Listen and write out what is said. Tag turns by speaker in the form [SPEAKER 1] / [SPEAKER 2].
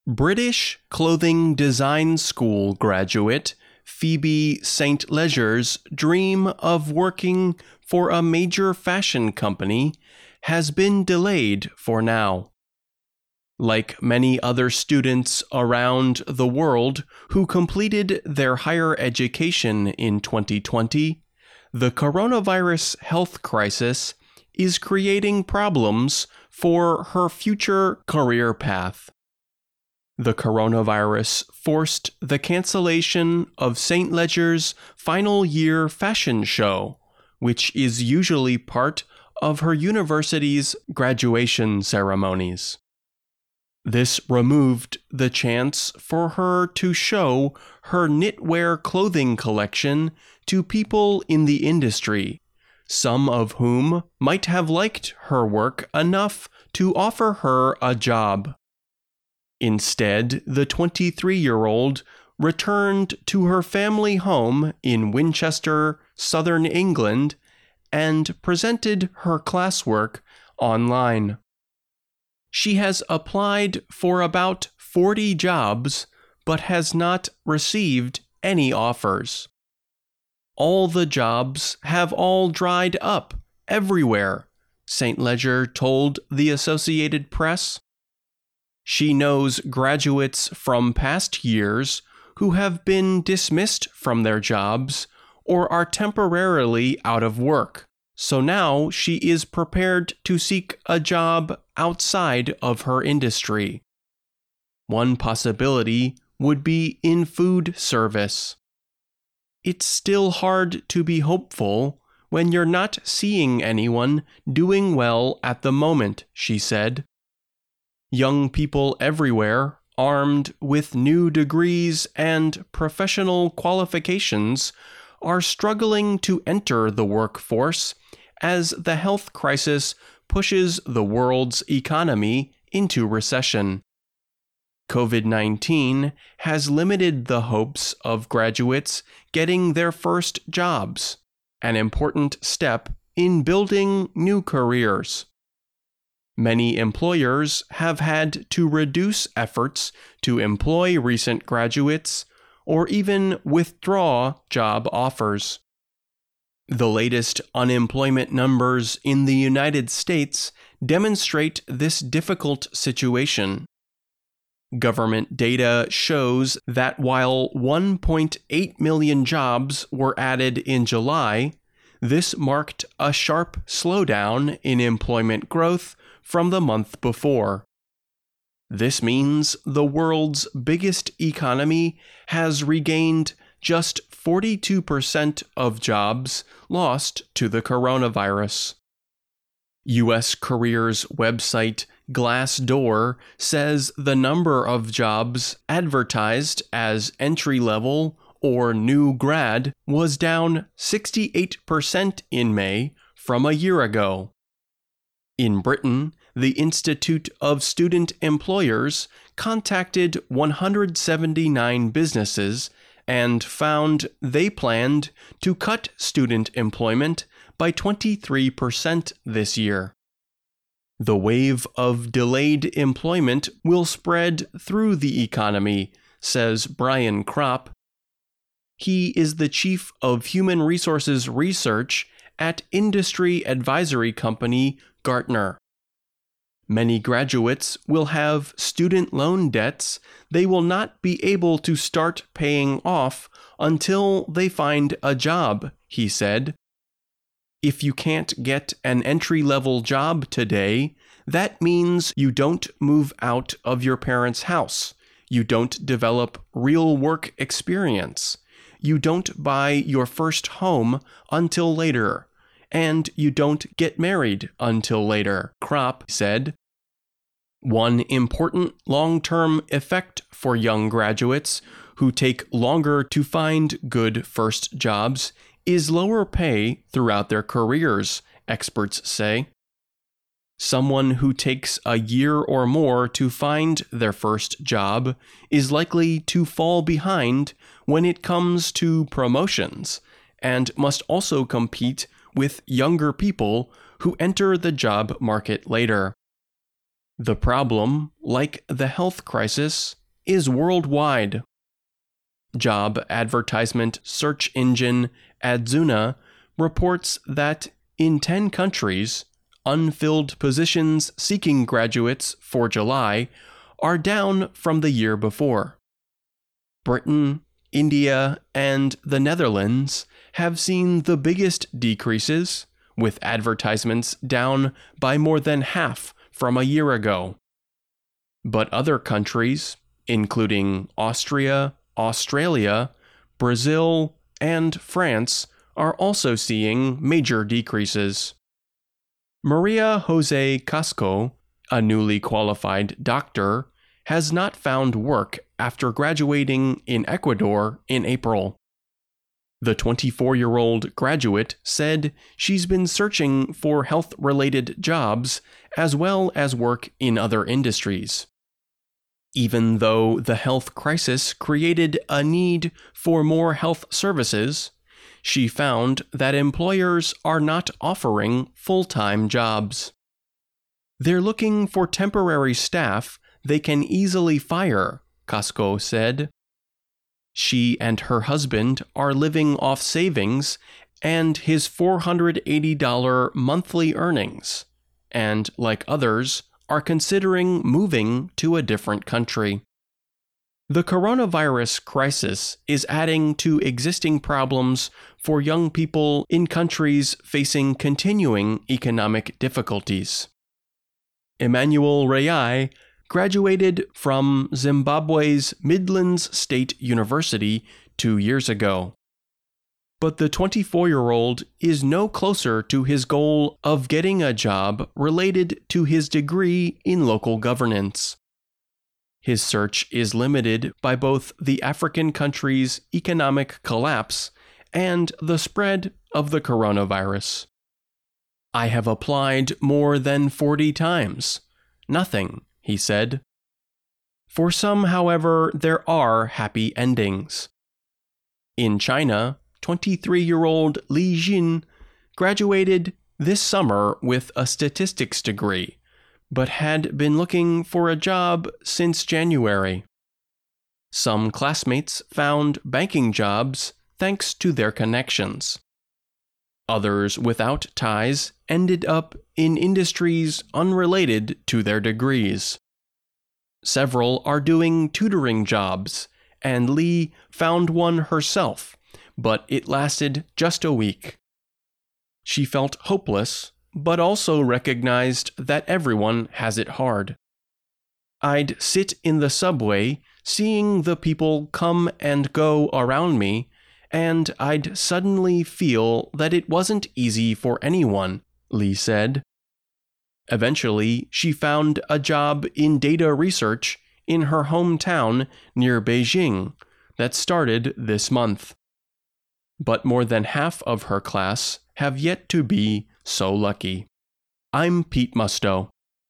[SPEAKER 1] British clothing design school graduate Phoebe St. Leger's dream of working for a major fashion company has been delayed for now. Like many other students around the world who completed their higher education in 2020, the coronavirus health crisis is creating problems for her future career path. The coronavirus forced the cancellation of St. Leger's final year fashion show, which is usually part of her university's graduation ceremonies. This removed the chance for her to show her knitwear clothing collection to people in the industry, some of whom might have liked her work enough to offer her a job. Instead, the 23-year-old returned to her family home in Winchester, southern England, and presented her classwork online. She has applied for about 40 jobs, but has not received any offers. All the jobs have all dried up everywhere, St. Leger told the Associated Press. She knows graduates from past years who have been dismissed from their jobs or are temporarily out of work, so now she is prepared to seek a job outside of her industry. One possibility would be in food service. It's still hard to be hopeful when you're not seeing anyone doing well at the moment, she said. Young people everywhere, armed with new degrees and professional qualifications, are struggling to enter the workforce as the health crisis pushes the world's economy into recession. COVID-19 has limited the hopes of graduates getting their first jobs, an important step in building new careers. Many employers have had to reduce efforts to employ recent graduates or even withdraw job offers. The latest unemployment numbers in the United States demonstrate this difficult situation. Government data shows that while 1.8 million jobs were added in July, this marked a sharp slowdown in employment growth from the month before. This means the world's biggest economy has regained just 42% of jobs lost to the coronavirus. U.S. careers website Glassdoor says the number of jobs advertised as entry-level or new grad was down 68% in May from a year ago. In Britain, the Institute of Student Employers contacted 179 businesses and found they planned to cut student employment by 23% this year. The wave of delayed employment will spread through the economy, says Brian Kropp. He is the chief of human resources research at industry advisory company Gartner. Many graduates will have student loan debts they will not be able to start paying off until they find a job, he said. If you can't get an entry-level job today, that means you don't move out of your parents' house, you don't develop real work experience, you don't buy your first home until later, and you don't get married until later, Kropp said. One important long-term effect for young graduates who take longer to find good first jobs is lower pay throughout their careers, experts say. Someone who takes a year or more to find their first job is likely to fall behind when it comes to promotions, and must also compete with younger people who enter the job market later. The problem, like the health crisis, is worldwide. Job advertisement search engine Adzuna reports that in 10 countries, unfilled positions seeking graduates for July are down from the year before. Britain, India, and the Netherlands have seen the biggest decreases, with advertisements down by more than half from a year ago. But other countries, including Austria, Australia, Brazil, and France, are also seeing major decreases. Maria Jose Casco, a newly qualified doctor, has not found work after graduating in Ecuador in April. The 24-year-old graduate said she's been searching for health-related jobs as well as work in other industries. Even though the health crisis created a need for more health services, she found that employers are not offering full-time jobs. They're looking for temporary staff they can easily fire, Casco said. She and her husband are living off savings and his $480 monthly earnings, and, like others, are considering moving to a different country. The coronavirus crisis is adding to existing problems for young people in countries facing continuing economic difficulties. Emmanuel Rayai graduated from Zimbabwe's Midlands State University 2 years ago. But the 24-year-old is no closer to his goal of getting a job related to his degree in local governance. His search is limited by both the African country's economic collapse and the spread of the coronavirus. I have applied more than 40 times. Nothing, he said. For some, however, there are happy endings. In China, 23-year-old Li Jin graduated this summer with a statistics degree, but had been looking for a job since January. Some classmates found banking jobs thanks to their connections. Others without ties ended up in industries unrelated to their degrees. Several are doing tutoring jobs, and Li found one herself, but it lasted just a week. She felt hopeless, but also recognized that everyone has it hard. I'd sit in the subway, seeing the people come and go around me, and I'd suddenly feel that it wasn't easy for anyone, Li said. Eventually, she found a job in data research in her hometown near Beijing that started this month. But more than half of her class have yet to be so lucky. I'm Pete Musto.